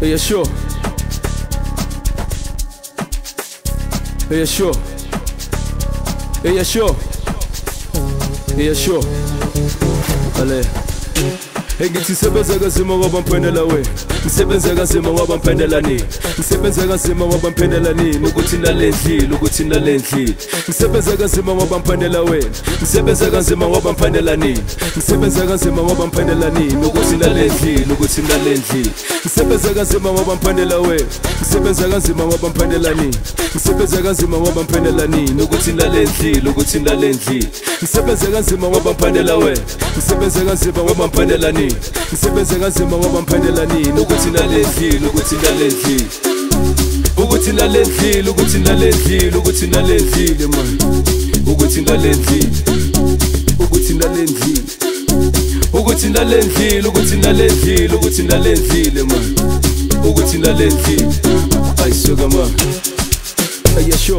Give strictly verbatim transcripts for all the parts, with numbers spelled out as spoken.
Yeah, sure. Yeah, sure. Yeah, sure. Yeah, sure. Ale. Engithi sebenza kanzima ngoba mphendela wena. Ngisebenza kanzima ngoba mphendela nini. Ngisebenza kanzima ngoba mphendela nini ukuthi nalendlile ukuthi nalendlile. Ngisebenza kanzima ngoba mphendela wena. Ngisebenza kanzima ngoba mphendela nini. Ngisebenza kanzima ngoba mphendela nini ukuthi nalendlile ukuthi nalendlile. Ngisebenza kanzima ngoba mphendela wena. Ngisebenza kanzima ngoba mphendela nini. Ngisebenza kanzima ngoba mphendela nini ukuthi nalendlile ukuthi nalendlile. Ngisebenza kanzima ngoba mphendela wena. Ngisebenza kanzima ngoba mphendela nini. Ngisebenza kanzima ngoba mphendela nini ukuthi nalendlile ukuthi nalendlile. Ukuthi nalendlile ukuthi nalendlile ukuthi nalendlile man. Ukuthi nalendlile. Ukuthi nalendlile. Ukuthi nalendlile ukuthi nalendlile ukuthi nalendlile man. Ukuthi nalendlile. Ayisuka man. Yeah, sure.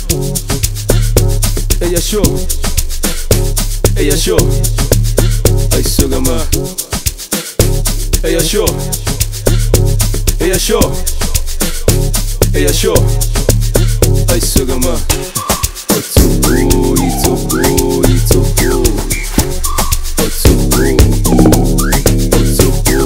Yeah, sure. Yeah, sure. Ayisuka man. Yeah, sure. Yeah, sure. Yeah, sure. Ayisuka man. Otsuku, itsuku, itsuku. Otsuku, otsuku.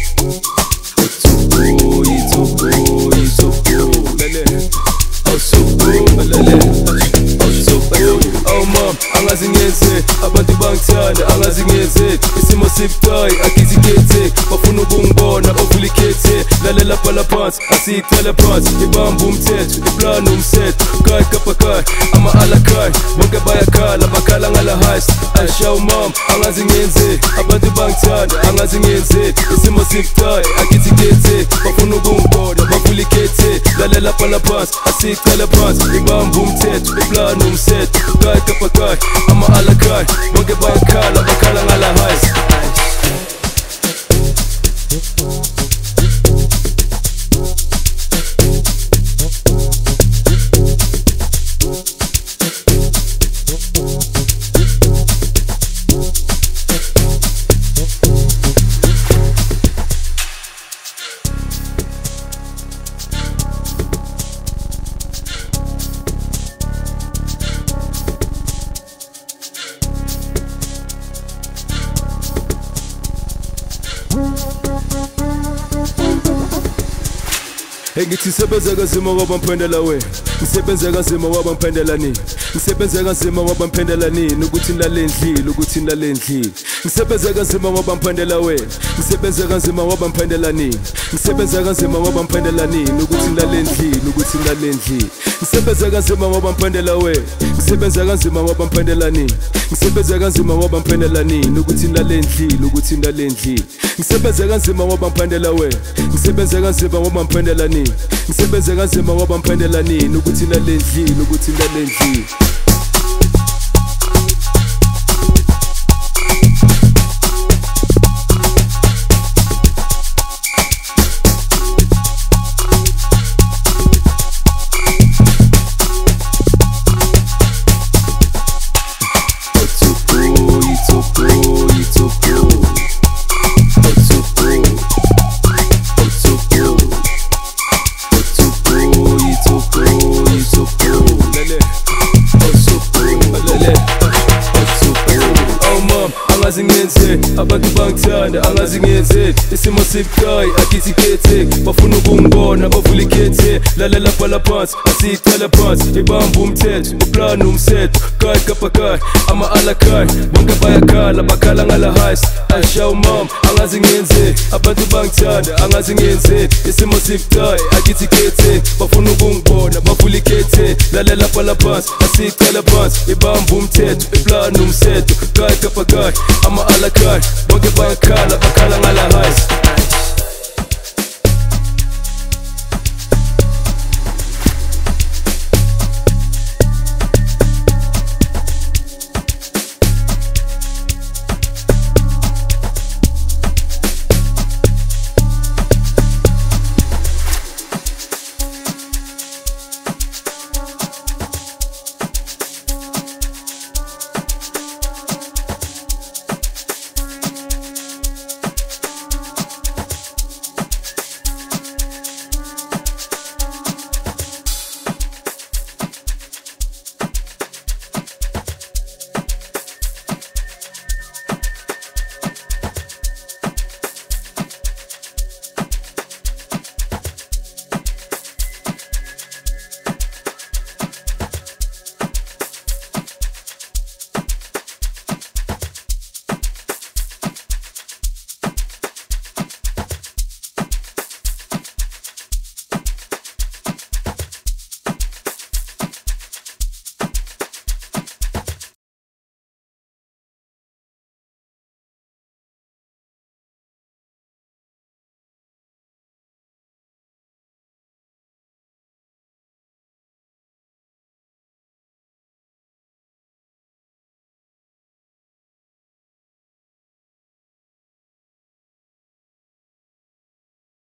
Otsuku, itsuku, itsuku. Lele. Otsuku, lele. Otsuku. Oh mom, angazi ngenze, abantu bangithanda, angazi ngenze. Isimo sibucayi, akizikhethe, bafuna ukungibona, bavula ikhethe. Lalela phala phansi, asiyicela phansi, ibamba umthetho, iplani umsetho. Kai kapha kai, ama-ala kai, bonke bayakhala, bakhala ngala heist. Ashawu mom, angazi ngenze, abantu bangithanda, angazi ngenze. Isimo sibucayi, akizikhethe, bafuna ukungibona, bavula ikhethe. Lalela phala phansi, asiyicela phansi, ibamba umthetho, iplani umsetho. Kai kapha kai, ama-ala kai, bonke bayakhala, bakhala ngala heist. Engithi sebenza kanzima ngoba mphendela wena. Ngisebenza kanzima ngoba mphendela nini. Ngisebenza kanzima ngoba mphendela nini ukuthi nalendlile ukuthi nalendlile. Ngisebenza kanzima ngoba mphendela wena. Ngisebenza kanzima ngoba mphendela nini. Ngisebenza kanzima ngoba mphendela nini ukuthi nalendlile ukuthi nalendlile. Ngisebenza kanzima ngoba mphendela wena. Ngisebenza kanzima ngoba mphendela nini. Ngisebenza kanzima ngoba mphendela nini ukuthi nalendlile ukuthi nalendlile. Ngisebenza kanzima ngoba mphendela wena. Ngisebenza kanzima ngoba mphendela nini. Ngisebenza kanzima ngoba mphendela nini ukuthi nalendlile ukuthi nalendlile. Angazi ngenze, abantu bangithanda, angazi ngenze. Isimo sibucayi, akizikhethe, bafuna ukungibona, bavula ikhethe. Lalela phala phansi, asiyicela phansi, ibamba umthetho, iplani umsetho. Kai kapha kai, ama-ala kai, bonke bayakhala, bakhala ngala heist. Ashawu mom, angazi ngenze, abantu bangithanda, angazi ngenze. Isimo sibucayi, akizikhethe, bafuna ukungibona, bavula ikhethe. Lalela phala phansi, asiyicela phansi, ibamba umthetho, iplani umsetho. Kai kapha kai, ama-ala kai, bonke bayakhala, bakhala ngala heist.